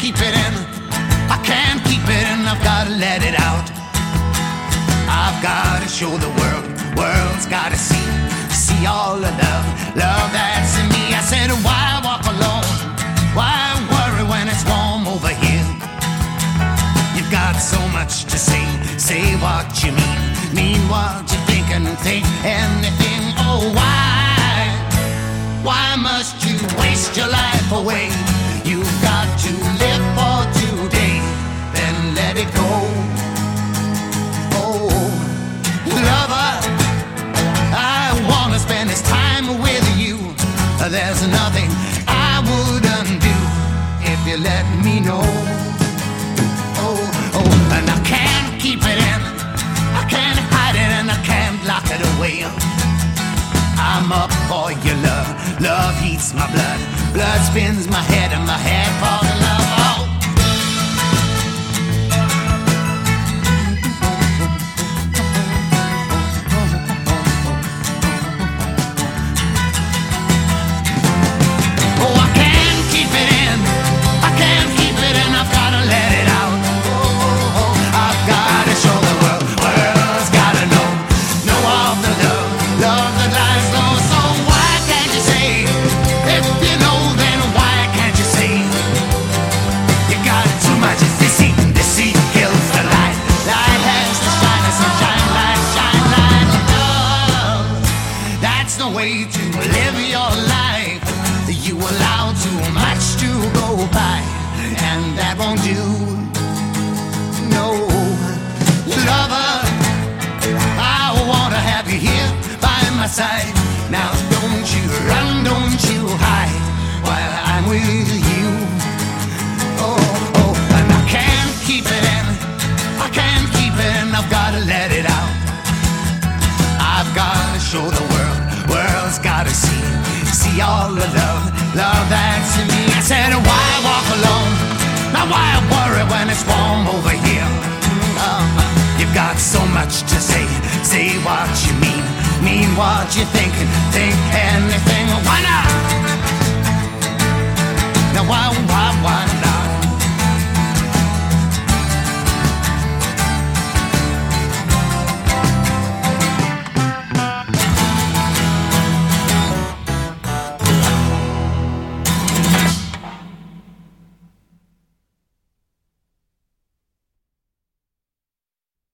keep it in. I can't keep it in. I've gotta let it out. I've gotta show the world's gotta see all the love that's in me. I said, why walk alone? Why worry when it's warm over here? You've got so much to say what you mean what you think and think anything. Oh, why must you waste your life away? You've got to live for today, then let it go. Oh, lover, I wanna spend this time with you. There's nothing I wouldn't do if you let me know. Oh, and I can't keep it in. I can't hide it and I can't lock it away. I'm up for your love heats my blood spins my head and my head falls in love. Oh. Way to live your life. You allow too much to go by, and that won't do. No, lover, I wanna have you here by my side. Now don't you run, don't you hide while I'm with you. Oh, and I can't keep it in. I can't keep it in. I've gotta let it out. I've gotta show the world's gotta see all the love that's in me. I said, why walk alone? Now why worry when it's warm over here? You've got so much to say what you mean what you think anything. Why not?